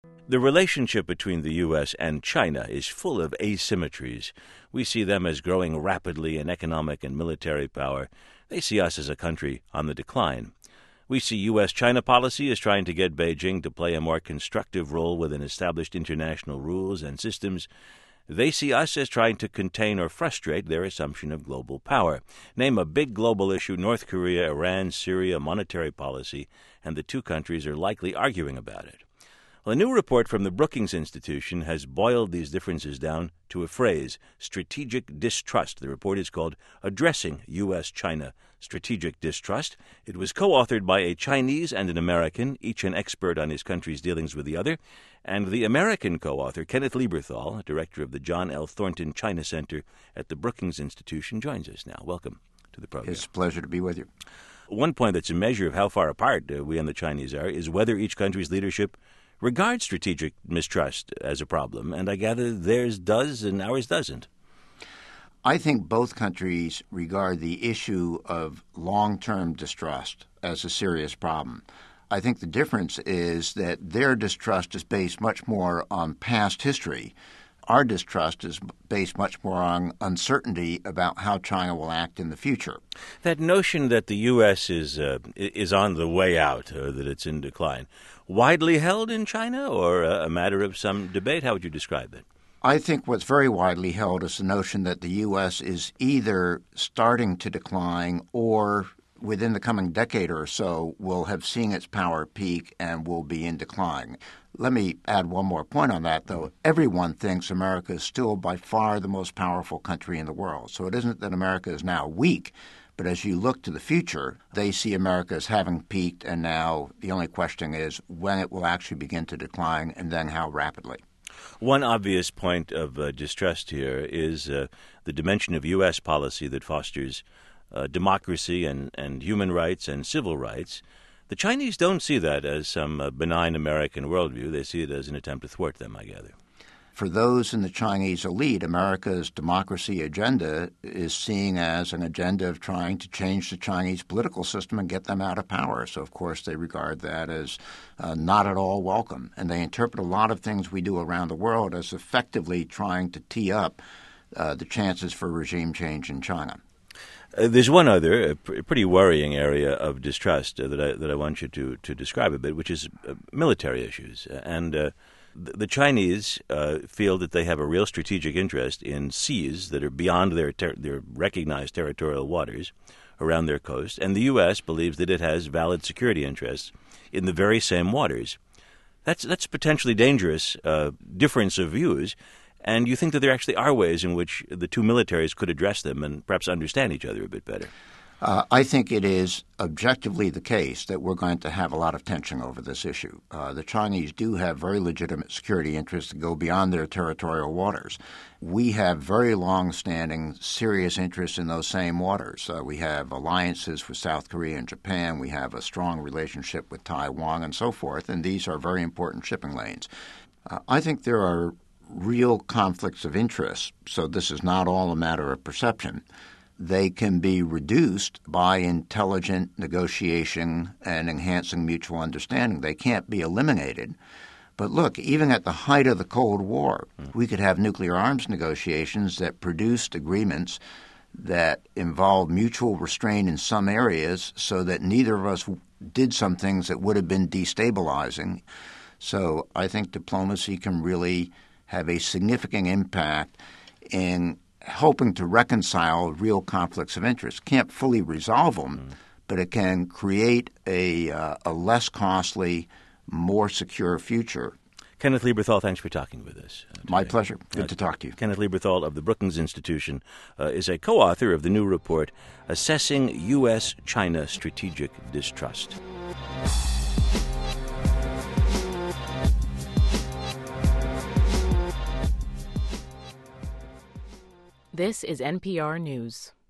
The relationship between the U.S. and China is full of asymmetries. We see them as growing rapidly in economic and military power. They see us as a country on the decline. We see U.S.-China policy as trying to get Beijing to play a more constructive role within established international rules and systems. They see us as trying to contain or frustrate their assumption of global power. Name a big global issue: North Korea, Iran, Syria, monetary policy, and the two countries are likely arguing about it. Well, a new report from the Brookings Institution has boiled these differences down to a phrase: strategic distrust. The report is called Addressing U.S.-China Strategic Distrust. It was co-authored by a Chinese and an American, each an expert on his country's dealings with the other. And the American co-author, Kenneth Lieberthal, director of the John L. Thornton China Center at the Brookings Institution, joins us now. Welcome to the program. It's a pleasure to be with you. One point that's a measure of how far apart we and the Chinese are is whether each country's leadership regards strategic mistrust as a problem, and I gather theirs does and ours doesn't. I think both countries regard the issue of long-term distrust as a serious problem. I think the difference is that their distrust is based much more on past history. Our distrust is based much more on uncertainty about how China will act in the future. That notion that the U.S. is on the way out, or that it's in decline, widely held in China, or a matter of some debate? How would you describe it? I think what's very widely held is the notion that the U.S. is either starting to decline or within the coming decade or so will have seen its power peak and will be in decline. Let me add one more point on that, though. Everyone thinks America is still by far the most powerful country in the world. So it isn't that America is now weak, but as you look to the future, they see America as having peaked, and now the only question is when it will actually begin to decline and then how rapidly. One obvious point of distrust here is the dimension of U.S. policy that fosters democracy and human rights and civil rights. The Chinese don't see that as some benign American worldview. They see it as an attempt to thwart them, I gather. For those in the Chinese elite, America's democracy agenda is seen as an agenda of trying to change the Chinese political system and get them out of power. So, of course, they regard that as not at all welcome. And they interpret a lot of things we do around the world as effectively trying to tee up the chances for regime change in China. There's one other pretty worrying area of distrust that I want you to describe a bit, which is military issues. And the Chinese feel that they have a real strategic interest in seas that are beyond their recognized territorial waters around their coast, and the U.S. believes that it has valid security interests in the very same waters. That's potentially dangerous difference of views, and you think that there actually are ways in which the two militaries could address them and perhaps understand each other a bit better. I think it is objectively the case that we're going to have a lot of tension over this issue. The Chinese do have very legitimate security interests that go beyond their territorial waters. We have very long-standing serious interests in those same waters. We have alliances with South Korea and Japan. We have a strong relationship with Taiwan and so forth, and these are very important shipping lanes. I think there are real conflicts of interest, so this is not all a matter of perception. They can be reduced by intelligent negotiation and enhancing mutual understanding. They can't be eliminated. But look, even at the height of the Cold War, we could have nuclear arms negotiations that produced agreements that involved mutual restraint in some areas so that neither of us did some things that would have been destabilizing. So I think diplomacy can really have a significant impact in helping to reconcile real conflicts of interest. Can't fully resolve them, but it can create a less costly, more secure future. Kenneth Lieberthal, thanks for talking with us today. My pleasure. Good to talk to you. Kenneth Lieberthal of the Brookings Institution is a co-author of the new report, Assessing U.S.-China Strategic Distrust. This is NPR News.